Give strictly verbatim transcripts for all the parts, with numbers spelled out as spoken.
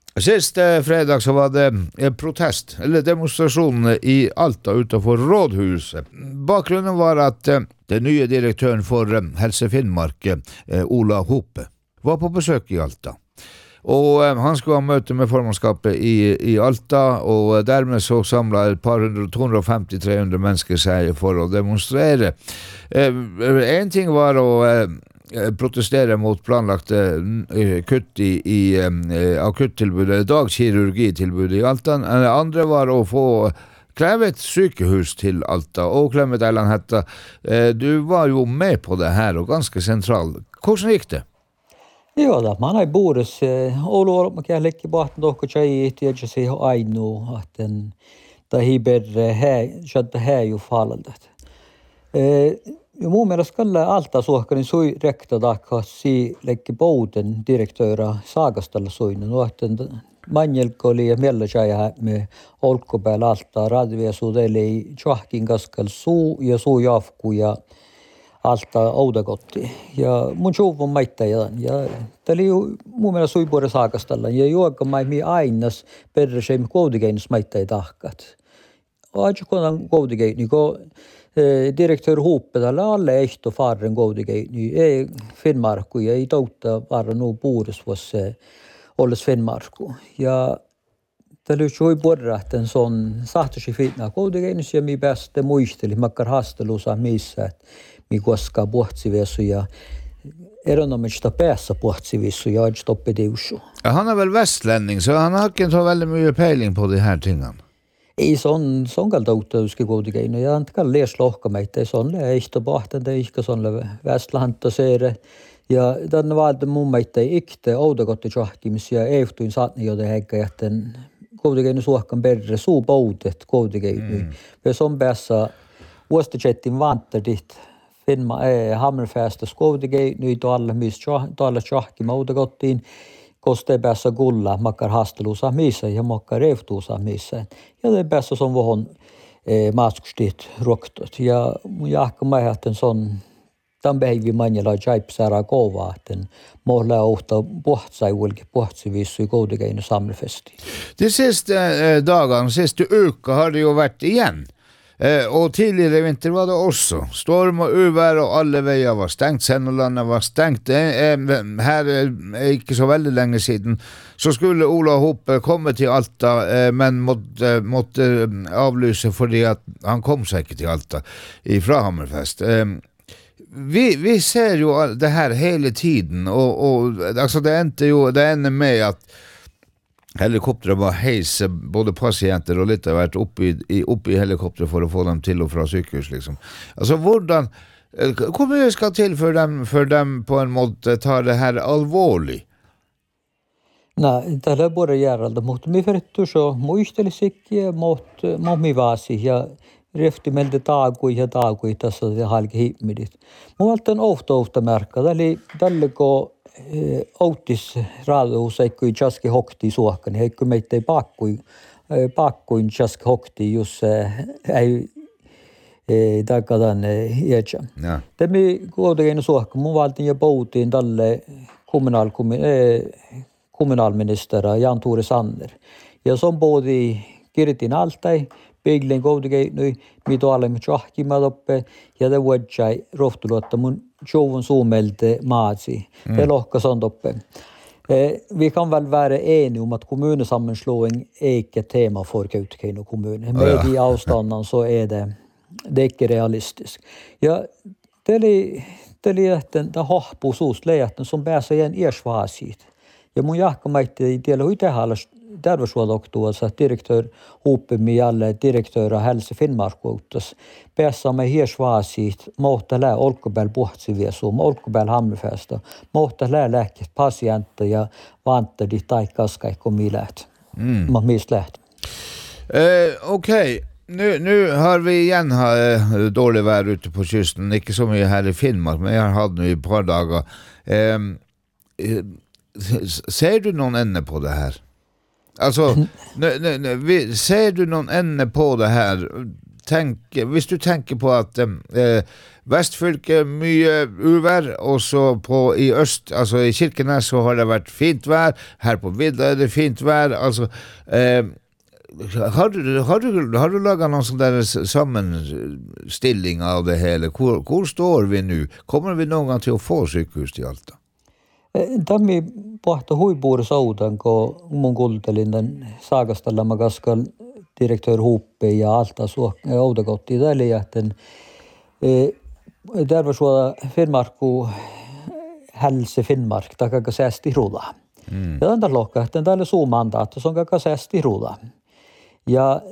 Sist eh, fredag så var det en protest, eller demonstration i Alta utanför rådhuset. Bakgrunden var att eh, den nya direktören för eh, Hälse Finnmark, eh, Ola Hope, var på besök i Alta. Och eh, han skulle ha möte med formannskapet i, i Alta, och därmed så samlade ett par hundra, tvåhundrafemtio till trehundra människor sig för att demonstrera. Eh, en ting var att eh, protestera mot planlagt uh, kutt i, i uh, akuttilbudet, dagkirurgitilbudet i Alta. Det andre var att få kräva ett sykehus till Alta. Och Clement Eiland Hetta, uh, du var ju med på det här och ganska central. Hur gick det? Joo, da man ei Boris Oulu olmakin lekki bahtan tohko chai tietysti ainu ahten da hiber hä chatta hä ju falandat. Eh mun mielestä kalla Alta suohkani sui rekta dakka si lekki bouden direktöra Saagastalla suin no ahten manjelkoli ja mella chai me olkopäällä Alta radvia sudeli chahkin kaskal suu ja suu jafku ja Alta oudakotti. Ja mun suuvun maittajan. Ja tämä oli mun mielestä suipuori Saakastalla. Ja juokka mai mi ainas perreseim koudikeinus maittai tahkat. Aja kun koudikeini, kun direktör Hope tällä alle ehto farren koudikeini. Ei Finnmarku ja ei toutta varra nuu puuris vuosi olles Finnmarku. Ja tämä oli suipuori, että on sahtosi fitnaa koudikeinus ja mi päästä muisteli, makkar haastelusa missä, mi koska puhtsiviesu ja eronomista päässä puhtsiviesu ja aj stoppediusu. Han är väl västlänning, så han har inte så väldigt mycket peiling på de här tingen. Ei son son kalta uuteuski kuitenkin ja antakaa lees lohkameita, se on leihto pahtan tai ihka son le västlanta seere ja tänne valta mun meitä ikte oudakotti jahkimis ja eiftuin saatni joten heikka jätten kuitenkin suohkan perre suu poutet kuitenkin. Ja son päässä vuostijettin vantadit Finma är Hammerfästa skåvdige nu då alla mis alla chahki moudagottiin koste päässä gulla makkar hastelusa missä ja makkar reftusa missä ja det päässä som vohon eh maskustit roktot ja jahka mä hatten son tämän päivä manjalla jaipsara kova että mohla ohta pohtsai ulki pohtsivissu koudikeino samlefesti. Det sista eh, dagen, sista uka har det ju varit igen. Eh, och tidigare vinter var det också storm och uvär och alla vägar var stängt, Sennolandet var stängt. Eh, här är inte så väldigt länge sedan så skulle Ola Hope komma till Alta eh, men måtte, måtte avlysa för det att han kom säkert till Alta ifrån Hammerfest. Eh, vi, vi ser ju det här hela tiden och, och alltså det är inte ju det enda med att helikoptrar var hejs både patienter och lite varit uppe i uppe i helikopter för att få dem till och från sjukhus liksom. Alltså hvordan kommer det ska till för dem för dem på en måte ta det här allvarligt. Nej, det är bara göra det mot mig för att så muistelisiki mot mot mig vasi ja refti melde taagu ja taagu tässä det halki himmidit. Mulla on ofta ofta märkä eli tälleko autis raadus eikkui jaski hokti suohkani heikkui meittei pakkui pakkuin jaski hokti jos ei takadan jätsä. Temi kuitenkin suohka mun valtin ja poutiin tälle kommunal kommunalministeri Jan Tore Sanner. Ja son boodi kirtin altai Biglen kuitenkin nyt mitä olemme jahkimat oppe ja det vuodjai rohtulotta mun Joven suomelte maatsi. Det lohkas on toppe. Eh, vi kan väl vara eniga om att kommunsammanslagning är inte tema för Kautokeino kommun. Med i avstånden så är det det är inte realistiskt. Ja, det är det är att det har på så släten som bäsa igen ersvasit. Ja mun jahkamaitte i tiellä hur det har terveyshuoltoa direktör Hope med alla direktörer Hälse Finnmark utas päässä me hiesvaasit mohta lää olkopääl puhtsiviesu olkopääl Hammerfästa mohta lää lääkkeet patienter ja vantadi tai kaskaikko milät mm. ma mis läht. Eh okej okay. Nu nu har vi igen ha eh, dålig vær ute på kysten, inte så mycket här i Finnmark men jag har haft nu ett par dagar. Eh, eh, ser du någon ände på det här? Alltså, nu, nu, nu, vi, ser du någon ände på det här? tenker, hvis du tenker på at eh, Vestfylket mye uvær, og så på i øst, altså i Kirkenes så har det vært fint vær, her på vidda er det fint vær, altså eh, har du, har du, har du laget noen sånn der sammenstilling av det hele? Hvor, hvor står vi nu? Kommer vi noen gang til å få sykehus til Alta? Tammi pohto huipuuri soudan, kun mun kuuntelin saakastella makaskal direktör Huuppi ja Alta Outokotti täli, että terve suoda Finnmarku hälse Finnmark, takaka säästi ruuda. Mm. Ja tämän lohka, että täällä suumandaatto, se on kaka säästi ruuda. Ja,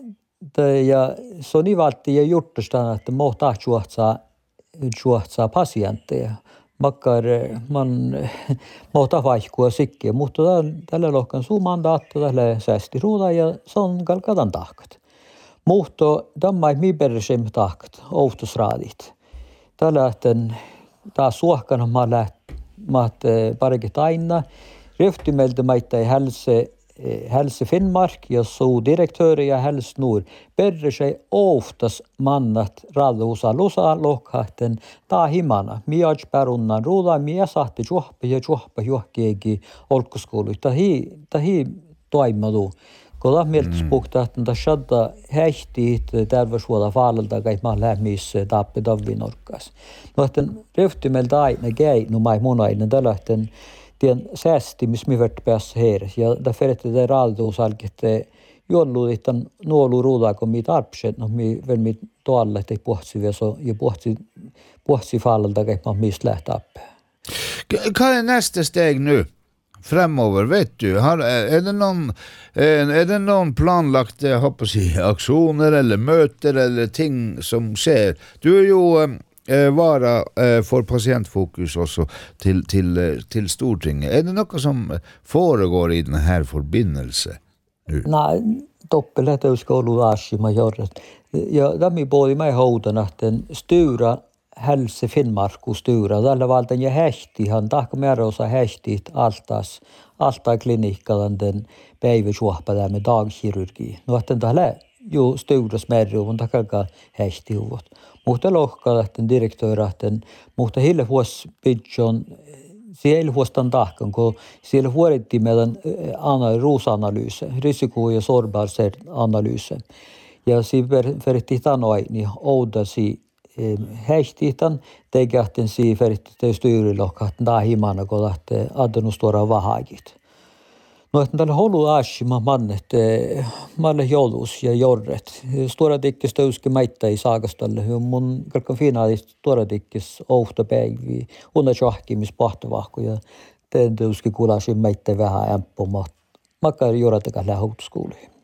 ja se on niin valtti ja juttustaan, että mohtaa juohtsaa, juohtsaa pasientteja. Makkar man mohtaa vaikkua sikkiä, mutta tällä lohkan suumandaatto, tällä säästi ruuda ja se on kalkatan tahkat. Mutta tämä ei miiperisem tahkat, outusraadit. Tällä lähten taas suohkana mä lähten, mä parikin aina. Ryhtymeltä maita ei hälse, hälse Finnmark ja suu direktööri ja häls nuur. Perre oftas mannat raduusa lusa lohkahten taa himana. Miaj perunnan ruuda, mie sahti juhpa ja juhpa juhkiegi olkkoskoulu. Tahi, tahi toimadu. Kun on mieltä puhtaa, että shadda häihti terveyshuolta vaalalta, kai mä lämmissä tappi tavvinorkkas. No, että ryhtymeltä aina käy, no mä munainen tällä, että tien säästi, missä me vart päässä heres. Ja det förrätte det ralduusalki, että jolluuditan nuolu ruudaa, kun mi tarpset, no mi vel mi toalle, että puhtsi vielä ja puhtsi, puhtsi vaalalta, kai mä mistä lähtee appe. Vad är nästa steg nu? Fremover, vet du, har, är, det någon, är det någon planlagt, jag hoppas i aktioner eller möter eller ting som sker? Du är ju eh, vara eh, för patientfokus också till, till, till Stortinget. Är det något som föregår i den här förbindelse nu? Nej, toppelet är skoluaasi majoret. Ja tämä puoli mä houdan, että styra hälse Finnmarku styra. Tällä valtan ja hähtihan, tahko määräosa hähtit altas, alta klinikkadan den päiväsuhpa med dagkirurgi. No, että tällä jo styras määräuvun takaka hähtihuvut. Mutta lohkaa, että direktööri, että mutta hille vuosi pidjon, siellä vuostan tahkan, kun siellä huolittiin meidän ruusanalyyse, risiko- ja sårbarhetsanalyyse. Ja siinä verrattiin tanoin, niin oudasi häihtiitan teikahten si feritte styyrilokkaat daa himana kun lähtee adonustora vahagit. No että tällä holu aashima mannet malle joulus ja jorret. Stora dikkis töyski maita ei saakastalle. Mun kalkan finaalis stora dikkis ouhta päivi. Unna johkimis pahtavahko ja teen töyski kulasin maita vähän ämppumat. Makkari joratakaan lähoutuskuuliin.